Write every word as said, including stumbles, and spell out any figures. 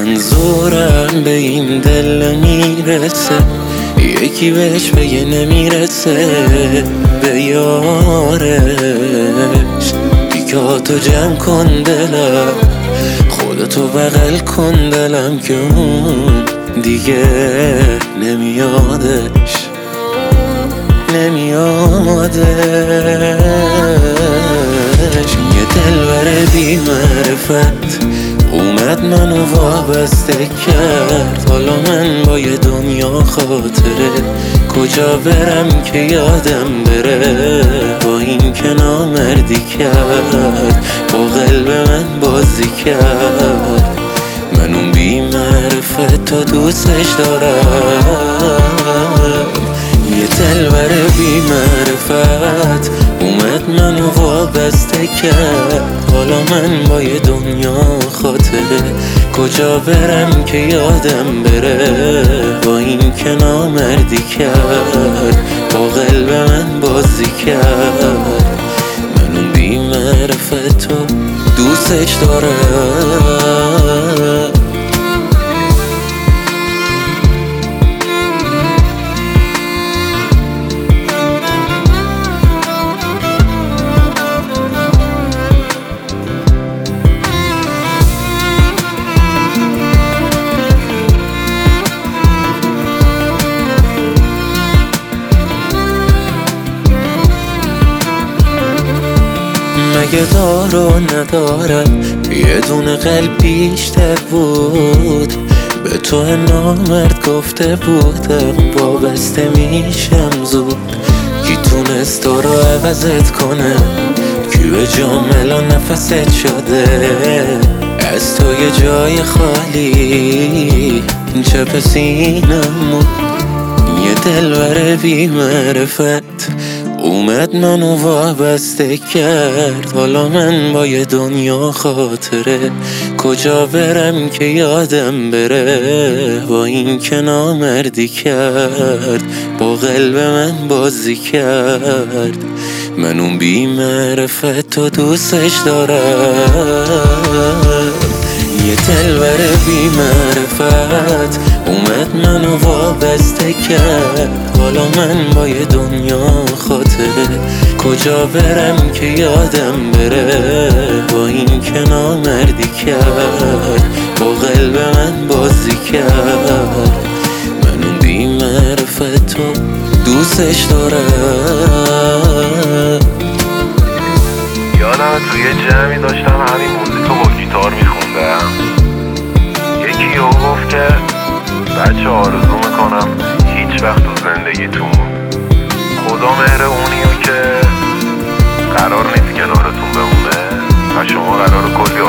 منظورم به این دل میرسه، یکی بهش بگه نمیرسه به یارش. دیگاتو جمع کن دلم، خودتو بغل کن دلم که اون دیگه نمیادش نمیادش. یه دلبر بی معرفت اومد منو وابسته کرد، حالا من با یه دنیا خاطره کجا برم که یادم بره. با این که نامردی کرد، با قلب من بازی کرد، من اون بی معرفت تا دوستش دارم. یه دلبر بی معرفت اومد منو وابسته کرد، حالا من با یه دنیا خاطره کجا برم که یادم بره. با این که نامردی کرد، با قلب من بازی کرد، من اون بی معرفت رو دوستش دارم. مگه دار و ندارم یه دونه قلب بیشتر بود، به تو نامرد گفته بودم وابسته میشم زود. کی تونست تو رو عوضت کنه، کی به جاملا نفست شده از تو یه جای خالی چپ سینمون. یه دلبر بی معرفت اومد منو وابسته کرد، حالا من با یه دنیا خاطره کجا برم که یادم بره. با این که نامردی کرد، با قلب من بازی کرد، من اون بی معرفت و دوستش دارم. یه دلبر بی معرفت اومد منو وابسته کرد، حالا من با یه دنیا خاطره کجا برم که یادم بره. با این که نامردی کرد، با قلب من بازی کرد، من اون بی معرفت رو دوستش دارم. یادم توی جمعی داشتم همین موزیکو با گیتار میخوندم، یکی یهو گفت که بچه آرزو میکنم هیچ وقت تو زندگیتون خدا مهر اونیو که قرار نیست کنارتون بمونه و شما قرار کلی